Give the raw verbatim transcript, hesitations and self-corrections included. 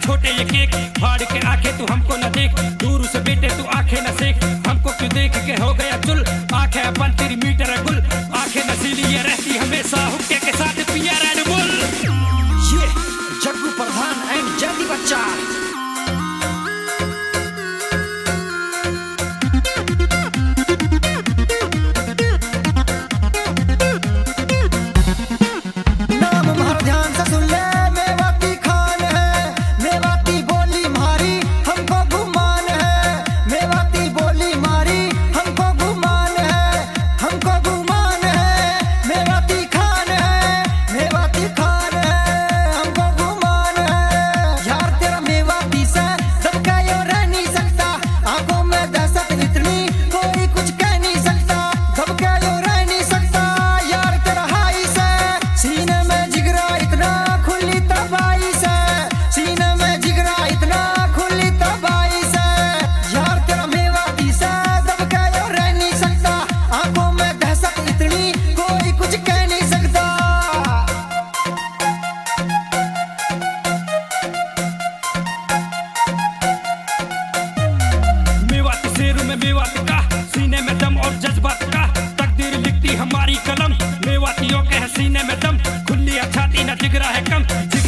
छोटे ये केक, फाड़ के आंखें तू हमको न देख, दूर से बेटे तू आंखें न सेक, हमको क्यों देख के हो गया चुल, आंखें अपन तेरी मीटर गुल, आंखें नशीली ये रहती हमेशा हुक्के के साथ पिया रेड बुल। ये जग्गू प्रधान एंड जल्दी बच्चा। मेवात का सीने में दम और जज्बात का, तकदीर लिखती हमारी कलम, मेवातियों के सीने में दम, खुली छाती न जिगरा है कम।